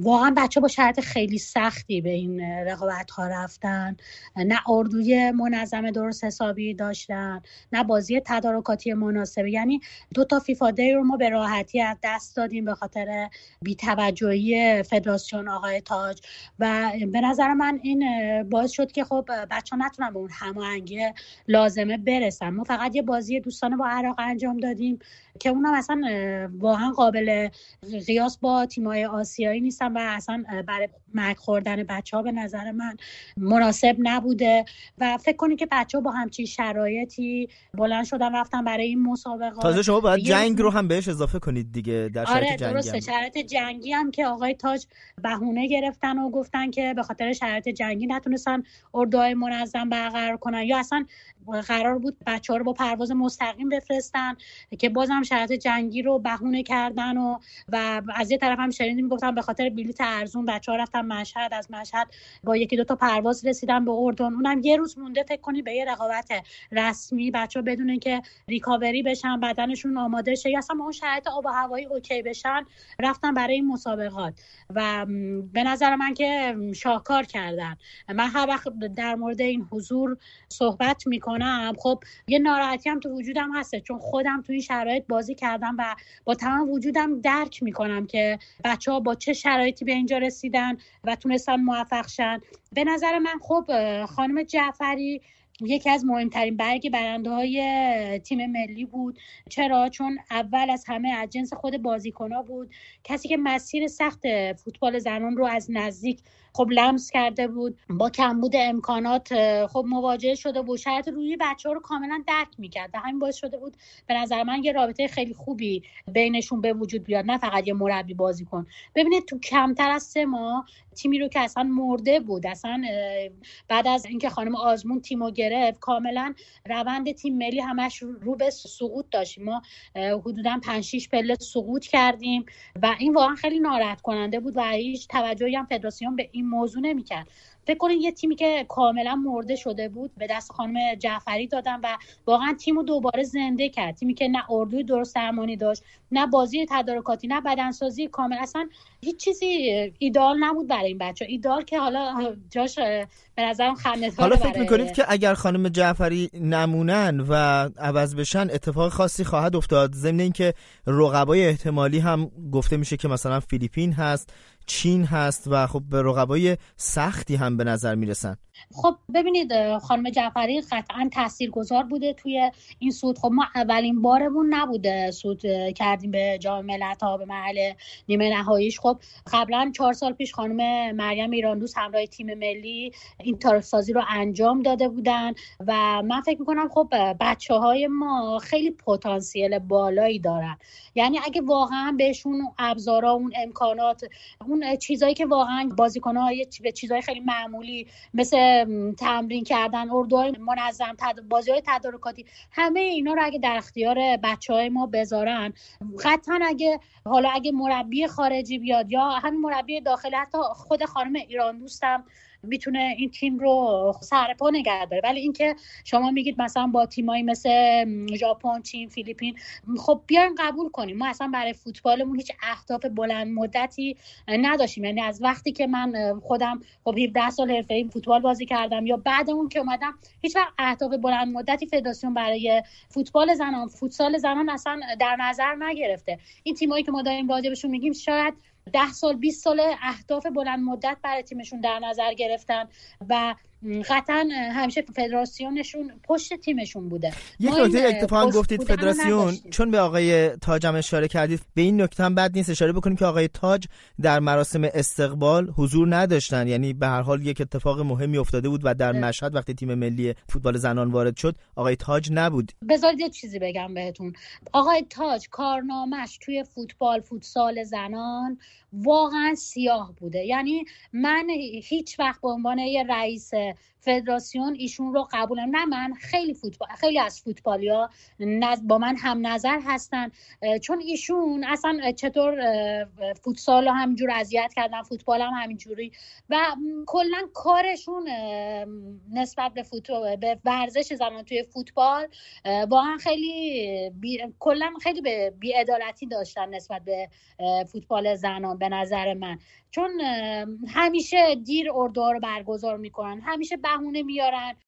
واقعا بچه با شرط خیلی سختی به این رقابت ها رفتن، نه اردوی منظم درست حسابی داشتن، نه بازی تدارکاتی مناسبی. یعنی 2 فیفا دی رو ما به راحتی از دست دادیم به خاطر بی‌توجهی فدراسیون آقای تاج و به نظر من این باعث شد که خب بچه‌ها نتونن به اون هماهنگی لازمه برسن. ما فقط یه بازی دوستانه با عراق انجام دادیم که اونم اصلا واقعا قابل قیاس با تیم‌های آسیایی نیستن و اصلا برای مرگ خوردن بچه‌ها به نظر من مناسب نبوده و فکر کنید که بچه‌ها با همچین شرایطی بلند شدن رفتن برای این مسابقات. تازه شما باید جنگ رو هم بهش اضافه کنید دیگه در شرایط جنگی. آره درسته، شرایط جنگی هم که آقای تاج بهونه گرفتن و گفتن که به خاطر شرایط جنگی نتونستن اردوهای منظم برقرار کنن یا اصلا قرار بود بچه‌ها رو با پرواز مستقیم بفرستن که بازم شرایط جنگی رو بهونه کردن و از یه طرف هم شنیدیم گفتن به خاطر بلیط ارزون بچه‌ها رفتن مشهد، از مشهد با 1-2 تا پرواز رسیدن به اردن، اونم یه روز مونده فکر کنی به یه رقابت رسمی، بچه‌ها بدون اینکه ریکاوری بشن بدنشون آماده شه یا اصلا اون شرایط آب و هوایی اوکی بشن رفتن برای این مسابقات و به نظر من که شاهکار کردن. من هر وقت در مورد این حضور صحبت میکنم خب یه ناراحتی هم تو وجودم هسته، چون خودم تو این شرایط بازی کردم و با تمام وجودم درک میکنم که بچه‌ها با چه شرایطی به اینجا رسیدن و تونستن موفق شن. به نظر من خب خانم جعفری یکی از مهمترین برگ برنده‌های تیم ملی بود. چرا؟ چون اول از همه از جنس خود بازیکن‌ها بود، کسی که مسیر سخت فوتبال زنان رو از نزدیک خب لمس کرده بود، با کمبود امکانات خب مواجه شده بود، شرایط روی بچه‌ها رو کاملا درک می‌کرد و همین باعث شده بود به نظر من یه رابطه خیلی خوبی بینشون به وجود بیاد، نه فقط یه مربی بازیکن. ببینید تو کمتر از 3 ماه تیمی رو که اصلا مرده بود، اصلا بعد از اینکه خانم آزمون تیمو گرفت کاملا روند تیم ملی همش رو به سقوط داشتیم. ما حدوداً 5-6 پله سقوط کردیم و این واقعا خیلی ناراحت کننده بود و هیچ توجهی هم فدراسیون به این موضوع نمی‌کرد. فکر کنید یه تیمی که کاملا مرده شده بود به دست خانم جعفری دادن و واقعا تیمو دوباره زنده کرد، تیمی که نه اردوی درست درمانی داشت، نه بازی تدارکاتی، نه بدنسازی کامل، اصلا هیچ چیزی ایدئال نبود برای این بچه‌ها. ایدئال که حالا جاش به نظرم خنده‌داره. حالا فکر می‌کنید که اگر خانم جعفری نمونن و عوض بشن اتفاق خاصی خواهد افتاد؟ ضمن اینکه رقبای احتمالی هم گفته میشه که مثلا فیلیپین هست، چین هست و خب به رقبای سختی هم به نظر میرسن. خب ببینید خانم جعفری قطعا تاثیرگذار بوده توی این صعود. خب ما اولین بارمون نبوده صعود کردیم به جام ملت‌ها به مرحله نیمه نهاییش. خب قبلا 4 سال پیش خانم مریم ایراندوست همراه تیم ملی این تاریخ‌سازی رو انجام داده بودن و من فکر می‌کنم خب بچه‌های ما خیلی پتانسیل بالایی دارن. یعنی اگه واقعا بهشون ابزارا، اون امکانات، اون چیزایی که واقعا بازیکن‌ها به چیزای خیلی معمولی مثل تمرین کردن، اردوهای منظم، بازی‌های تدارکاتی، همه اینا رو اگه در اختیار بچه‌های ما بذارن، قطعاً اگه مربی خارجی بیاد یا همین مربی داخلی، حتی خود خانم ایراندوستم میتونه این تیم رو سرپا نگه داره. ولی اینکه شما میگید مثلا با تیمایی مثل ژاپن، چین، فیلیپین، خب بیاین قبول کنیم ما اصلا برای فوتبالمون هیچ اهداف بلند مدتی نداشتیم. یعنی از وقتی که من خودم خب 17 سال حرفه‌ای فوتبال بازی کردم یا بعد اون که اومدم، هیچ وقت اهداف بلند مدتی فدراسیون برای فوتبال زنان، فوتسال زنان اصلا در نظر نگرفته. این تیمایی که ما داریم راجبشون میگیم شاید 10 سال 20 سال اهداف بلند مدت برای تیمشون در نظر گرفتن و قطعا همیشه فدراسیونشون پشت تیمشون بوده. یک نکته اتفاقا گفتید فدراسیون، چون به آقای تاج هم اشاره کردید، به این نکته هم بد نیست اشاره بکنیم که آقای تاج در مراسم استقبال حضور نداشتن. یعنی به هر حال یک اتفاق مهمی افتاده بود و در مشهد وقتی تیم ملی فوتبال زنان وارد شد آقای تاج نبود. بذارید یه چیزی بگم بهتون. آقای تاج کارنامه‌اش توی فوتسال زنان واقعا سیاه بوده. یعنی من هیچ وقت به عنوان یه رئیس فدراسیون ایشون رو قبولم، نه من، خیلی از فوتبالیا با من هم نظر هستن، چون ایشون اصلا چطور فوتسال رو همینجور اذیت کردن، فوتبال هم همینجوری و کلا کارشون نسبت به ورزش زنان توی فوتبال واقعا خیلی کلا خیلی به بی‌عدالتی داشتن نسبت به فوتبال زنان. به نظر من، چون همیشه دیر اردوها رو برگزار میکنن، همیشه بهونه میارن